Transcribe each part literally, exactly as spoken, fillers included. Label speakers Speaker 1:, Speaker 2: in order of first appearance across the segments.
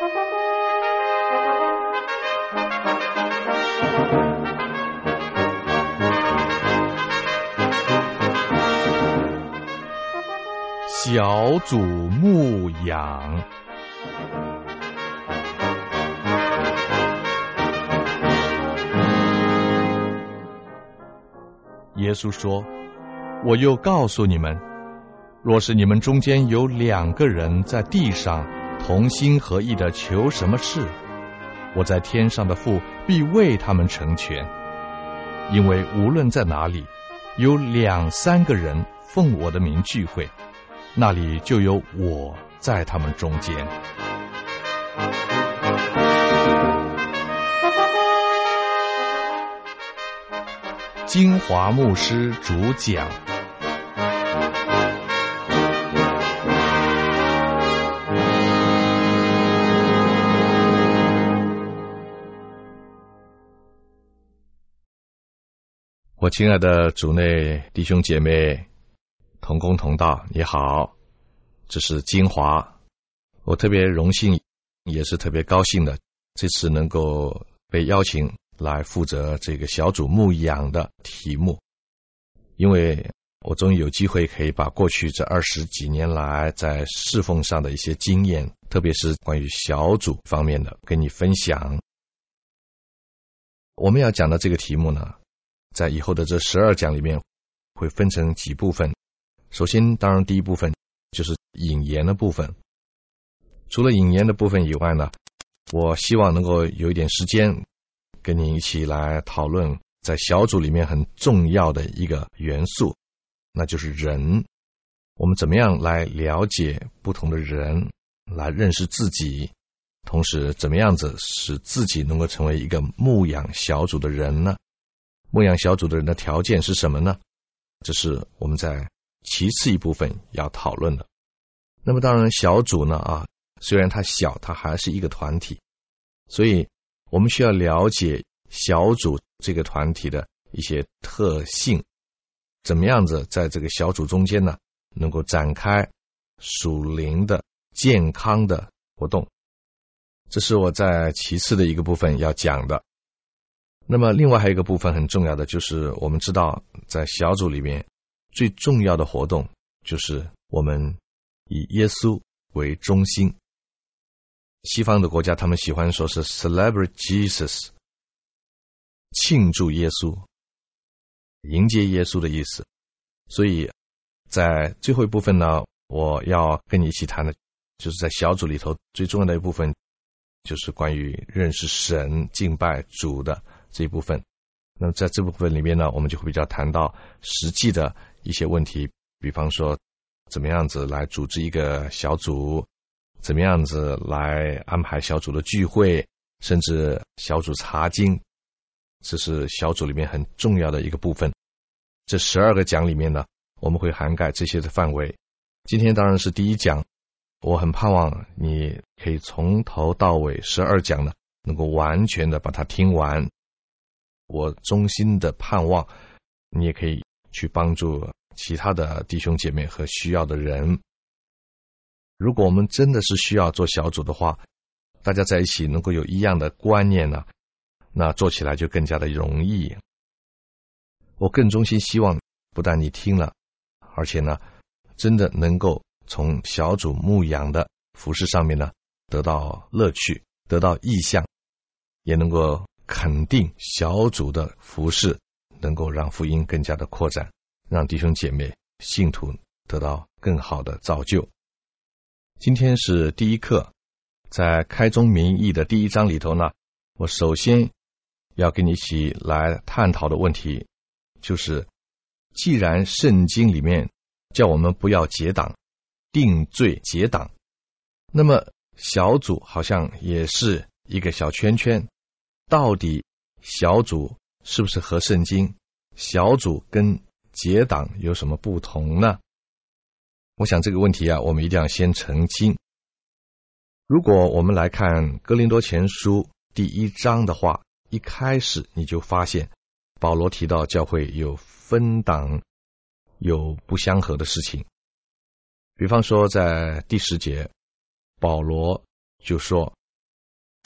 Speaker 1: 小组牧养。耶稣说，我又告诉你们，若是你们中间有两个人在地上同心合意的求什么事，我在天上的父必为他们成全。因为无论在哪里有两三个人奉我的名聚会，那里就有我在他们中间。金华牧师主讲。我亲爱的主内弟兄姐妹、同工同道，你好，这是金华。我特别荣幸，也是特别高兴的，这次能够被邀请来负责这个小组牧养的题目，因为我终于有机会可以把过去这二十几年来在侍奉上的一些经验，特别是关于小组方面的跟你分享。我们要讲的这个题目呢，在以后的这十二讲里面会分成几部分。首先，当然第一部分就是引言的部分。除了引言的部分以外呢，我希望能够有一点时间跟你一起来讨论在小组里面很重要的一个元素，那就是人。我们怎么样来了解不同的人，来认识自己，同时怎么样子使自己能够成为一个牧养小组的人呢？牧养小组的人的条件是什么呢？这是我们在其次一部分要讨论的。那么当然小组呢啊，虽然它小，它还是一个团体，所以我们需要了解小组这个团体的一些特性，怎么样子在这个小组中间呢，能够展开属灵的健康的活动。这是我在其次的一个部分要讲的。那么另外还有一个部分很重要的，就是我们知道在小组里面最重要的活动就是我们以耶稣为中心。西方的国家他们喜欢说是 celebrate Jesus， 庆祝耶稣，迎接耶稣的意思。所以在最后一部分呢，我要跟你一起谈的就是在小组里头最重要的一部分，就是关于认识神、敬拜主的这一部分。那么在这部分里面呢，我们就会比较谈到实际的一些问题，比方说怎么样子来组织一个小组，怎么样子来安排小组的聚会，甚至小组查经，这是小组里面很重要的一个部分。这十二个讲里面呢，我们会涵盖这些的范围。今天当然是第一讲，我很盼望你可以从头到尾十二讲呢，能够完全的把它听完。我衷心的盼望你也可以去帮助其他的弟兄姐妹和需要的人。如果我们真的是需要做小组的话，大家在一起能够有一样的观念呢，那做起来就更加的容易。我更衷心希望不但你听了，而且呢真的能够从小组牧养的服事上面呢得到乐趣，得到意向，也能够肯定小组的服事能够让福音更加的扩展，让弟兄姐妹信徒得到更好的造就。今天是第一课，在开宗明义的第一章里头呢，我首先要跟你一起来探讨的问题就是既然圣经里面叫我们不要结党，定罪结党，那么小组好像也是一个小圈圈，到底小组是不是合圣经？小组跟结党有什么不同呢？我想这个问题啊，我们一定要先澄清。如果我们来看哥林多前书第一章的话，一开始你就发现保罗提到教会有分党，有不相合的事情。比方说在第十节，保罗就说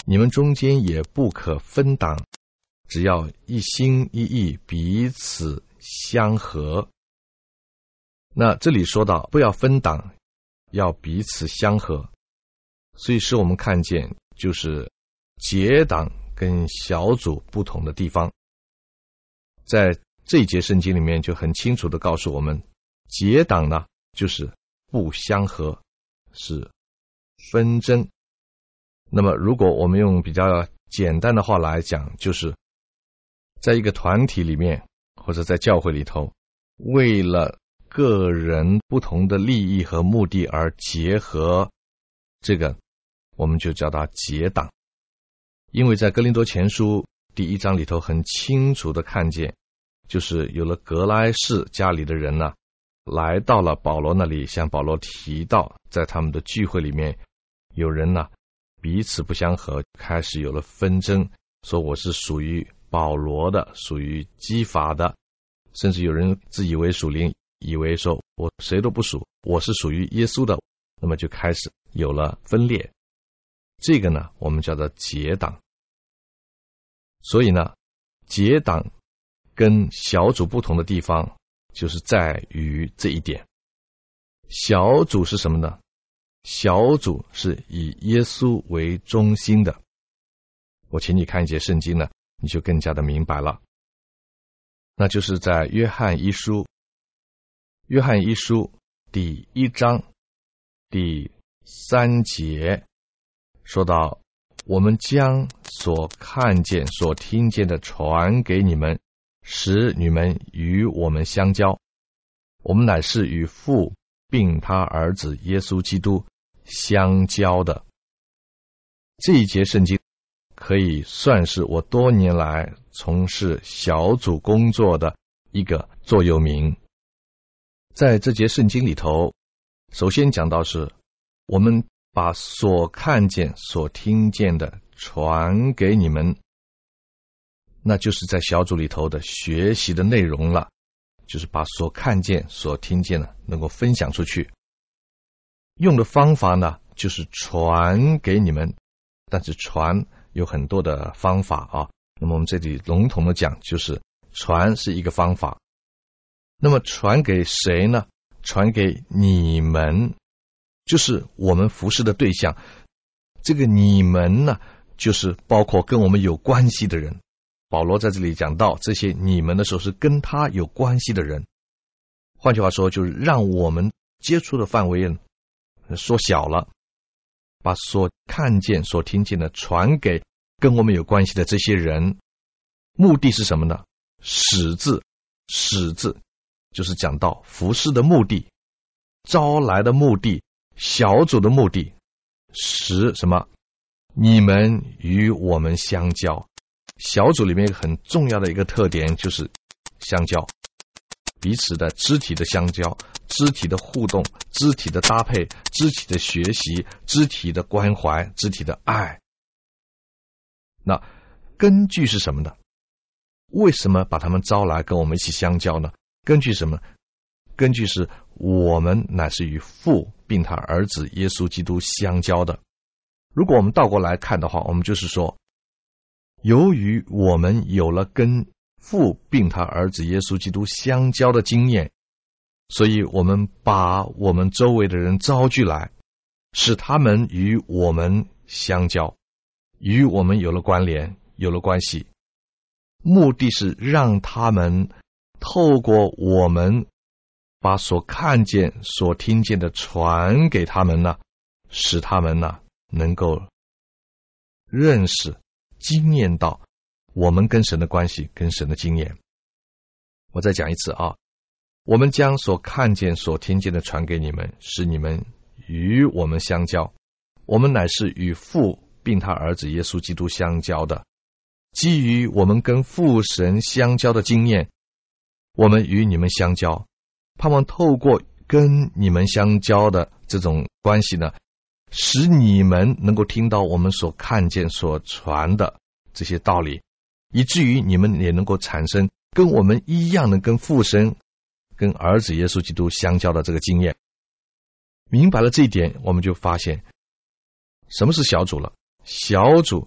Speaker 1: 你们中间也不可分党，只要一心一意，彼此相合。那这里说到不要分党，要彼此相合，所以使我们看见就是结党跟小组不同的地方。在这一节圣经里面就很清楚地告诉我们，结党呢就是不相合，是纷争。那么如果我们用比较简单的话来讲，就是在一个团体里面或者在教会里头，为了个人不同的利益和目的而结合，这个我们就叫它结党。因为在哥林多前书第一章里头很清楚的看见，就是有了格莱士家里的人呢、啊，来到了保罗那里，向保罗提到在他们的聚会里面有人呢、啊、彼此不相合，开始有了纷争，说我是属于保罗的，属于基法的，甚至有人自以为属灵，以为说我谁都不属，我是属于耶稣的，那么就开始有了分裂。这个呢我们叫做结党。所以呢结党跟小组不同的地方就是在于这一点。小组是什么呢？小组是以耶稣为中心的。我请你看一节圣经呢，你就更加的明白了。那就是在约翰一书，约翰一书第一章第三节说到，我们将所看见所听见的传给你们，使你们与我们相交。我们乃是与父并他儿子耶稣基督相交的。这一节圣经可以算是我多年来从事小组工作的一个座右铭。在这节圣经里头，首先讲到是我们把所看见所听见的传给你们，那就是在小组里头的学习的内容了，就是把所看见所听见的能够分享出去。用的方法呢就是传给你们，但是传有很多的方法啊，那么我们这里笼统的讲，就是传是一个方法。那么传给谁呢？传给你们，就是我们服侍的对象。这个你们呢，就是包括跟我们有关系的人。保罗在这里讲到这些你们的时候，是跟他有关系的人。换句话说，就是让我们接触的范围缩小了，把所看见所听见的传给跟我们有关系的这些人。目的是什么呢？使字，使字就是讲到服事的目的，招来的目的，小组的目的。使什么？你们与我们相交。小组里面很重要的一个特点就是相交，彼此的肢体的相交，肢体的互动，肢体的搭配，肢体的学习，肢体的关怀，肢体的爱。那根据是什么呢？为什么把他们招来跟我们一起相交呢？根据什么？根据是我们乃是与父并他儿子耶稣基督相交的。如果我们倒过来看的话，我们就是说，由于我们有了跟父并他儿子耶稣基督相交的经验，所以我们把我们周围的人招聚来，使他们与我们相交，与我们有了关联，有了关系。目的是让他们透过我们把所看见所听见的传给他们呢，使他们呢能够认识经验到我们跟神的关系，跟神的经验。我再讲一次啊，我们将所看见所听见的传给你们，使你们与我们相交。我们乃是与父并他儿子耶稣基督相交的。基于我们跟父神相交的经验，我们与你们相交，盼望透过跟你们相交的这种关系呢，使你们能够听到我们所看见所传的这些道理，以至于你们也能够产生跟我们一样的跟父神跟儿子耶稣基督相交的这个经验。明白了这一点，我们就发现什么是小组了。小组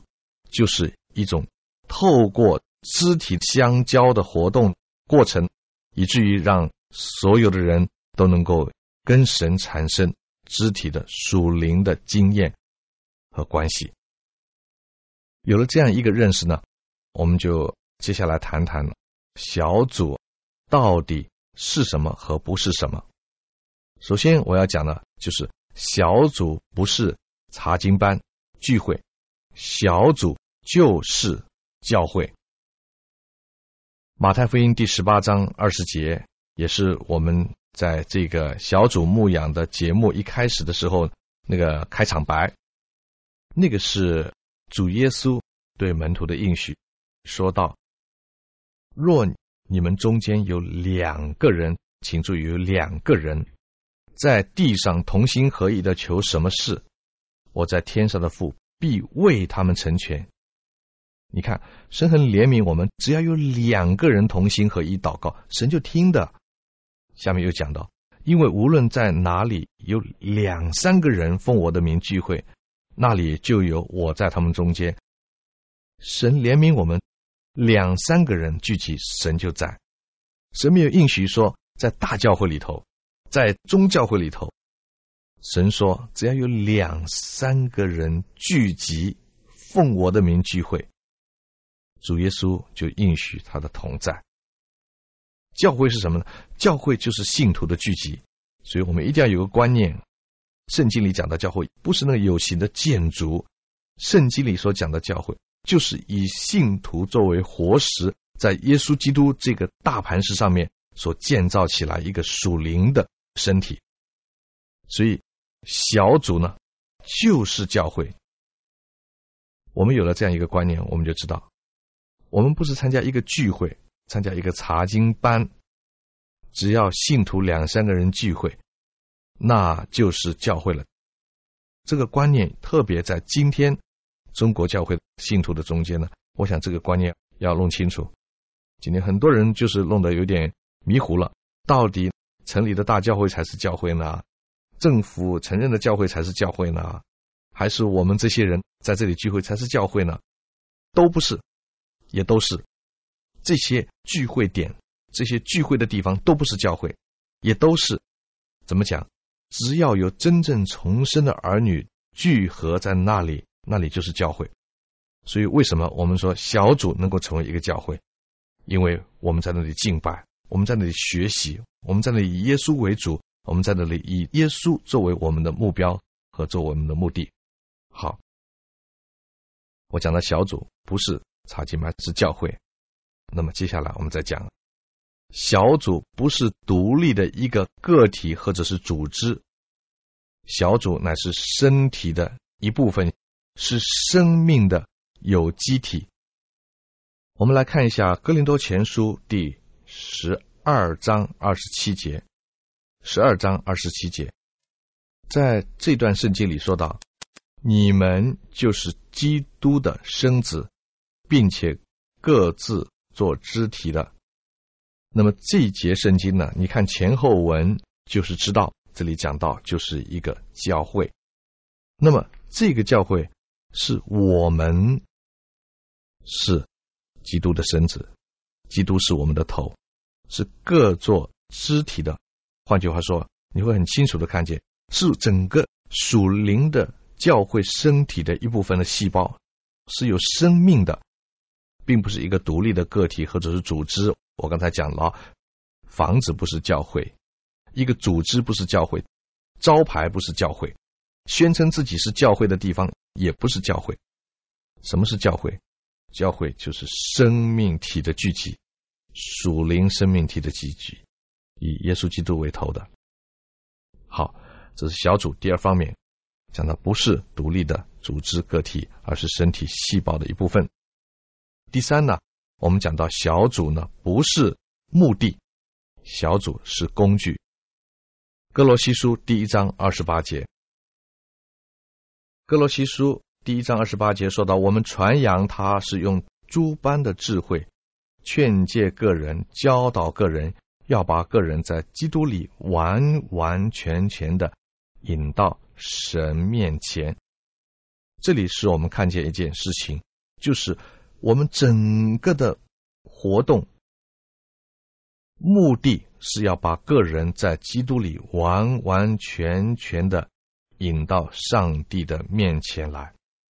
Speaker 1: 就是一种透过肢体相交的活动过程，以至于让所有的人都能够跟神产生肢体的属灵的经验和关系。有了这样一个认识呢，我们就接下来谈谈小组到底是什么和不是什么。首先我要讲的就是小组不是查经班聚会，小组就是教会。马太福音第十八章二十节，也是我们在这个小组牧养的节目一开始的时候那个开场白，那个是主耶稣对门徒的应许，说到若你们中间有两个人，请注意有两个人在地上同心合意的求什么事，我在天上的父必为他们成全。你看，神很怜悯我们，只要有两个人同心合意祷告，神就听的。下面又讲到，因为无论在哪里有两三个人奉我的名聚会，那里就有我在他们中间。神怜悯我们，两三个人聚集，神就在。神没有应许说在大教会里头，在中教会里头，神说只要有两三个人聚集奉我的名聚会，主耶稣就应许他的同在。教会是什么呢？教会就是信徒的聚集。所以我们一定要有个观念，圣经里讲的教会不是那个有形的建筑，圣经里所讲的教会就是以信徒作为活石，在耶稣基督这个大磐石上面所建造起来一个属灵的身体。所以小组呢就是教会。我们有了这样一个观念，我们就知道我们不是参加一个聚会，参加一个查经班，只要信徒两三个人聚会，那就是教会了。这个观念特别在今天中国教会信徒的中间呢，我想这个观念要弄清楚。今天很多人就是弄得有点迷糊了，到底城里的大教会才是教会呢？政府承认的教会才是教会呢？还是我们这些人在这里聚会才是教会呢？都不是，也都是。这些聚会点，这些聚会的地方都不是教会，也都是怎么讲？只要有真正重生的儿女聚合在那里，那里就是教会。所以为什么我们说小组能够成为一个教会？因为我们在那里敬拜，我们在那里学习，我们在那里以耶稣为主，我们在那里以耶稣作为我们的目标和作为我们的目的。好，我讲的小组不是查经班，是教会。那么接下来我们再讲，小组不是独立的一个个体或者是组织，小组乃是身体的一部分，是生命的有机体。我们来看一下哥林多前书第十二章二十七节，十二章二十七节，在这段圣经里说到，你们就是基督的生子，并且各自做肢体的。那么这一节圣经呢，你看前后文就是知道，这里讲到就是一个教会。那么这个教会是我们是基督的身子，基督是我们的头，是各做肢体的。换句话说，你会很清楚的看见，是整个属灵的教会身体的一部分的细胞，是有生命的，并不是一个独立的个体或者是组织。我刚才讲了，房子不是教会，一个组织不是教会，招牌不是教会，宣称自己是教会的地方也不是教会。什么是教会？教会就是生命体的聚集，属灵生命体的聚集，以耶稣基督为头的。好，这是小组第二方面，讲的不是独立的组织个体，而是身体细胞的一部分。第三呢，我们讲到小组呢不是目的，小组是工具。哥罗西书第一章二十八节，哥罗西书第一章二十八节说到，我们传扬他是用诸般的智慧劝诫个人，教导个人，要把个人在基督里完完全全的引到神面前。这里使我们看见一件事情， 就是我们整个的活动目的是要把个人在基督里完完全全的引到上帝的面前来。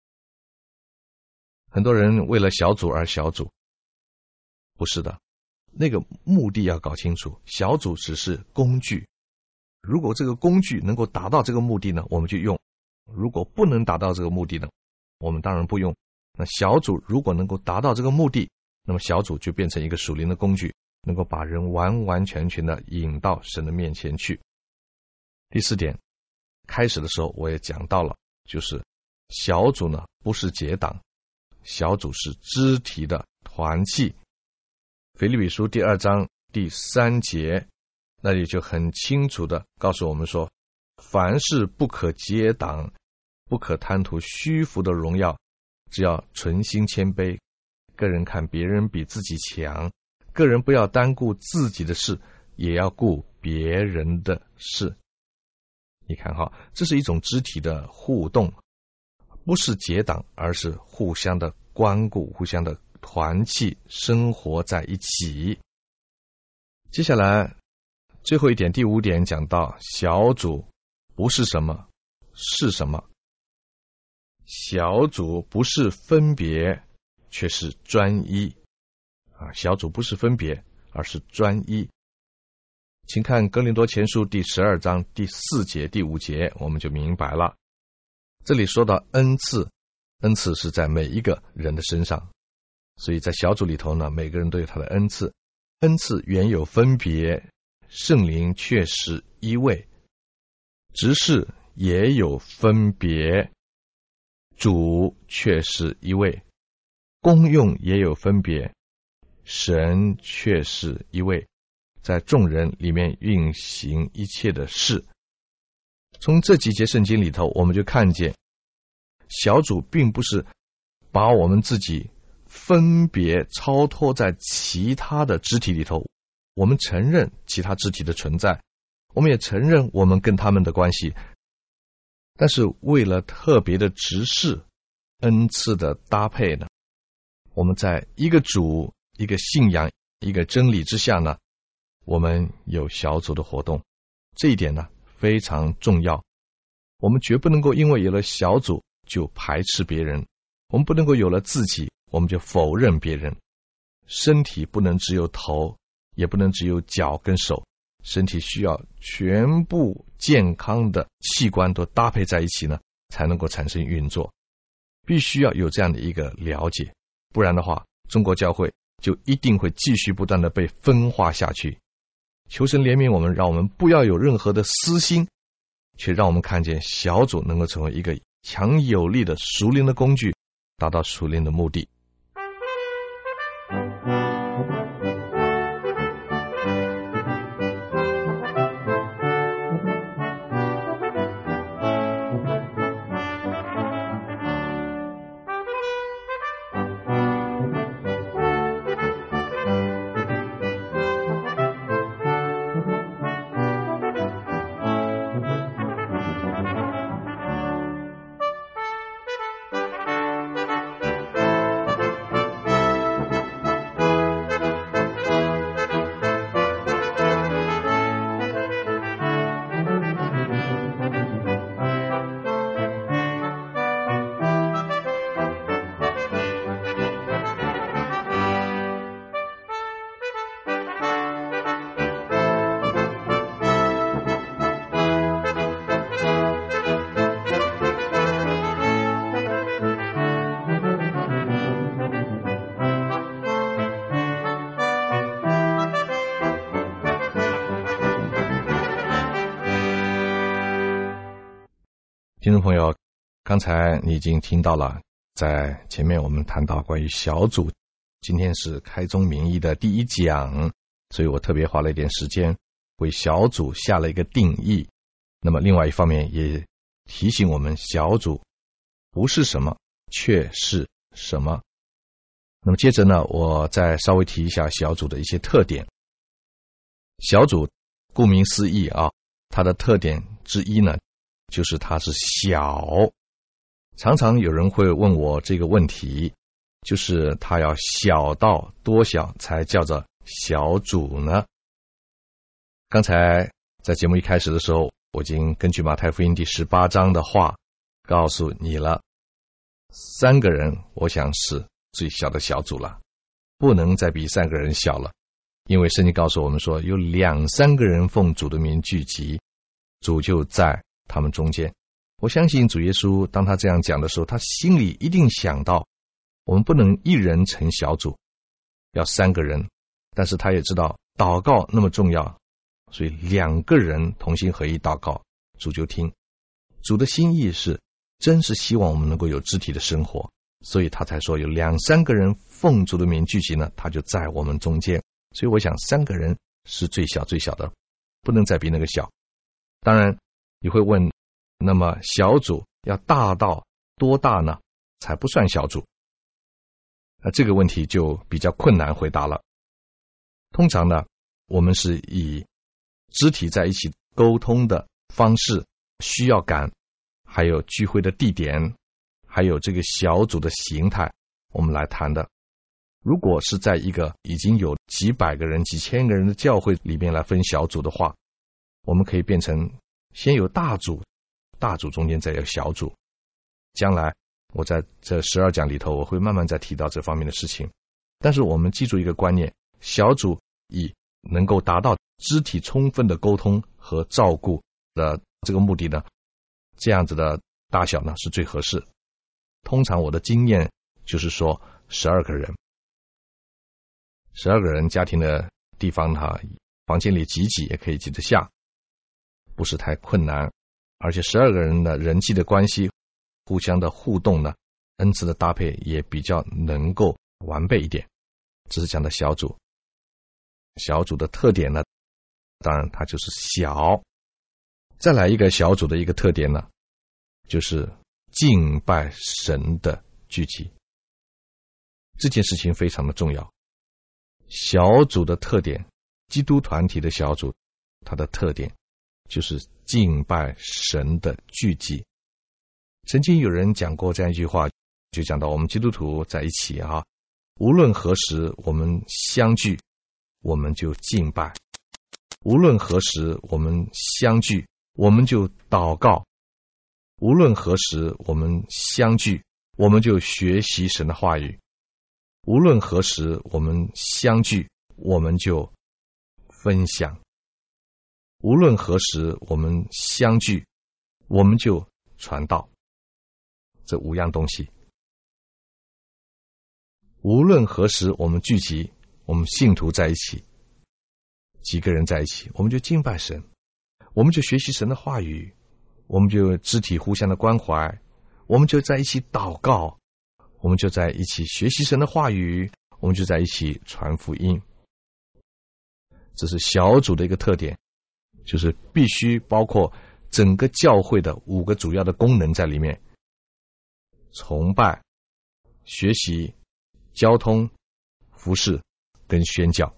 Speaker 1: 很多人为了小组而小组，不是的，那个目的要搞清楚，小组只是工具，如果这个工具能够达到这个目的呢，我们就用；如果不能达到这个目的呢，我们当然不用。那小组如果能够达到这个目的，那么小组就变成一个属灵的工具，能够把人完完全全的引到神的面前去。第四点，开始的时候我也讲到了，就是小组呢不是结党，小组是肢体的团契。腓立比书第二章第三节那里就很清楚的告诉我们说，凡事不可结党，不可贪图虚浮的荣耀，只要存心谦卑，个人看别人比自己强，个人不要单顾自己的事，也要顾别人的事。你看哈，这是一种肢体的互动，不是结党，而是互相的关顾，互相的团契，生活在一起。接下来最后一点，第五点讲到小组不是什么，是什么。小组不是分别，却是专一啊！小组不是分别，而是专一。请看哥林多前书第十二章第四节、第五节，我们就明白了。这里说到恩赐，恩赐是在每一个人的身上，所以在小组里头呢，每个人都有他的恩赐。恩赐原有分别，圣灵却是一位；执事也有分别，主却是一位；功用也有分别，神却是一位，在众人里面运行一切的事。从这几节圣经里头，我们就看见小组并不是把我们自己分别超脱在其他的肢体里头，我们承认其他肢体的存在，我们也承认我们跟他们的关系，但是为了特别的执事恩赐的搭配呢，我们在一个主、一个信仰、一个真理之下呢，我们有小组的活动。这一点呢非常重要，我们绝不能够因为有了小组就排斥别人，我们不能够有了自己我们就否认别人。身体不能只有头，也不能只有脚跟手，身体需要全部健康的器官都搭配在一起呢，才能够产生运作。必须要有这样的一个了解，不然的话，中国教会就一定会继续不断的被分化下去。求神怜悯我们，让我们不要有任何的私心，却让我们看见小组能够成为一个强有力的属灵的工具，达到属灵的目的。听众朋友，刚才你已经听到了，在前面我们谈到关于小组，今天是开宗明义的第一讲，所以我特别花了一点时间为小组下了一个定义。那么另外一方面也提醒我们，小组不是什么，却是什么。那么接着呢，我再稍微提一下小组的一些特点。小组顾名思义啊，它的特点之一呢，就是它是小。常常有人会问我这个问题， 就是它要小到多小才叫做小组呢？刚才在节目一开始的时候，我已经根据马太福音第十八章的话告诉你了，三个人我想是最小的小组了，不能再比三个人小了。因为圣经告诉我们说，有两三个人奉主的名聚集，主就在他们中间。我相信主耶稣当他这样讲的时候，他心里一定想到，我们不能一人成小组，要三个人，但是他也知道祷告那么重要，所以两个人同心合一祷告，主就听。主的心意是真是希望我们能够有肢体的生活，所以他才说有两三个人奉主的名聚集呢，他就在我们中间。所以我想三个人是最小最小的，不能再比那个小。当然你会问，那么小组要大到多大呢才不算小组？那这个问题就比较困难回答了。通常呢，我们是以肢体在一起沟通的方式、需要感，还有聚会的地点，还有这个小组的形态，我们来谈的。如果是在一个已经有几百个人、几千个人的教会里面来分小组的话，我们可以变成先有大组，大组中间再有小组。将来我在这十二讲里头，我会慢慢再提到这方面的事情。但是我们记住一个观念，小组以能够达到肢体充分的沟通和照顾的这个目的呢，这样子的大小呢是最合适。通常我的经验就是说十二个人。十二个人家庭的地方哈，房间里挤挤也可以挤得下，不是太困难。而且十二个人的人际的关系，互相的互动呢，恩赐的搭配也比较能够完备一点。这是讲的小组。小组的特点呢，当然它就是小。再来一个小组的一个特点呢，就是敬拜神的聚集。这件事情非常的重要。小组的特点，基督团体的小组，它的特点就是敬拜神的聚集。曾经有人讲过这样一句话，就讲到我们基督徒在一起啊，无论何时我们相聚，我们就敬拜；无论何时我们相聚，我们就祷告；无论何时我们相聚，我们就学习神的话语；无论何时我们相聚，我们就分享；无论何时我们相聚，我们就传道。这五样东西，无论何时我们聚集，我们信徒在一起，几个人在一起，我们就敬拜神，我们就学习神的话语，我们就肢体互相的关怀，我们就在一起祷告，我们就在一起学习神的话语，我们就在一起传福音。这是小组的一个特点，就是必须包括整个教会的五个主要的功能在里面：崇拜、学习、交通、服事跟宣教。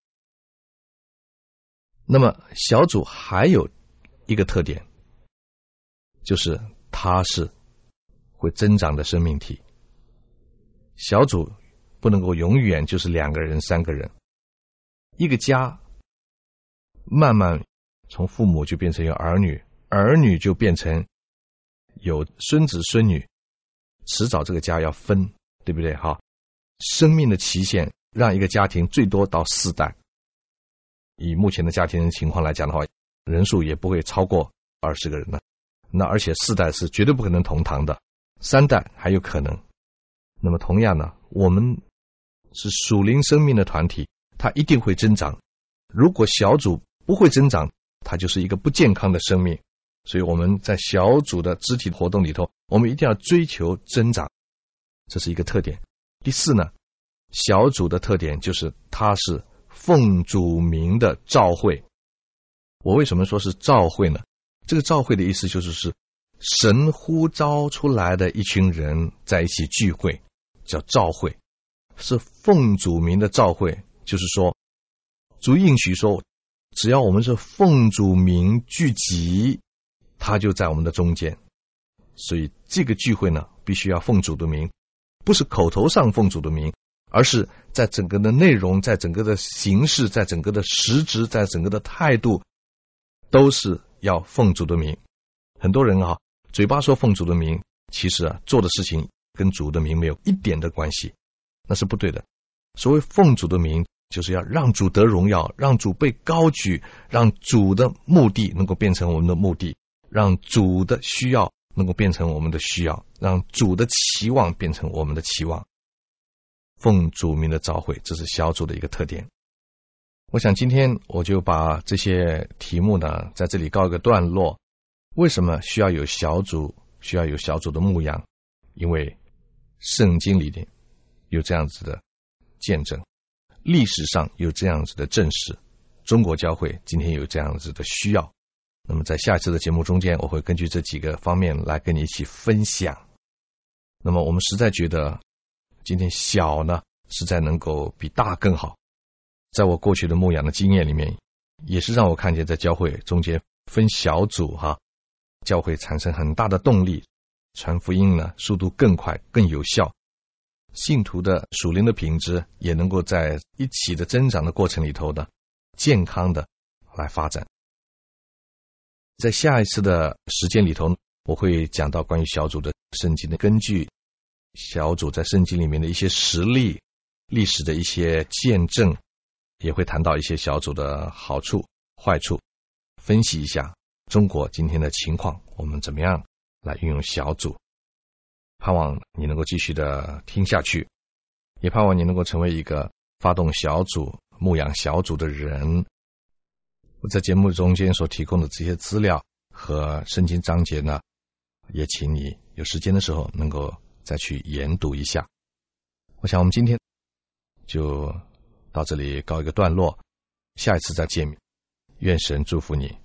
Speaker 1: 那么小组还有一个特点，就是它是会增长的生命体。小组不能够永远就是两个人三个人，一个家慢慢从父母就变成有儿女，儿女就变成有孙子孙女，迟早这个家要分，对不对哈？生命的期限让一个家庭最多到四代，以目前的家庭情况来讲的话，人数也不会超过二十个人了。那而且四代是绝对不可能同堂的，三代还有可能。那么同样呢，我们是属灵生命的团体，它一定会增长。如果小组不会增长，它就是一个不健康的生命。所以我们在小组的肢体活动里头，我们一定要追求增长，这是一个特点。第四呢，小组的特点就是它是奉主名的召会。我为什么说是召会呢？这个召会的意思就是是神呼召出来的一群人在一起聚会，叫召会，是奉主名的召会。就是说主应许说，只要我们是奉主名聚集，他就在我们的中间。所以这个聚会呢，必须要奉主的名， 不是口头上奉主的名，而是在整个的内容，在整个的形式，在整个的实质，在整个的态度，都是要奉主的名。很多人啊，嘴巴说奉主的名，其实啊做的事情跟主的名没有一点的关系，那是不对的。所谓奉主的名，就是要让主得荣耀，让主被高举，让主的目的能够变成我们的目的，让主的需要能够变成我们的需要，让主的期望变成我们的期望。奉主名的召会，这是小组的一个特点。我想今天我就把这些题目呢在这里告一个段落。为什么需要有小组，需要有小组的牧养？因为圣经里面有这样子的见证，历史上有这样子的证实，中国教会今天有这样子的需要。那么在下一次的节目中间，我会根据这几个方面来跟你一起分享。那么我们实在觉得今天小呢实在能够比大更好。在我过去的牧养的经验里面，也是让我看见在教会中间分小组哈，教会产生很大的动力，传福音呢速度更快更有效，信徒的属灵的品质也能够在一起的增长的过程里头呢健康的来发展。在下一次的时间里头，我会讲到关于小组的圣经的根据，小组在圣经里面的一些实例，历史的一些见证，也会谈到一些小组的好处坏处，分析一下中国今天的情况，我们怎么样来运用小组。盼望你能够继续的听下去，也盼望你能够成为一个发动小组牧养小组的人。我在节目中间所提供的这些资料和圣经章节呢，也请你有时间的时候能够再去研读一下。我想我们今天就到这里告一个段落，下一次再见面，愿神祝福你。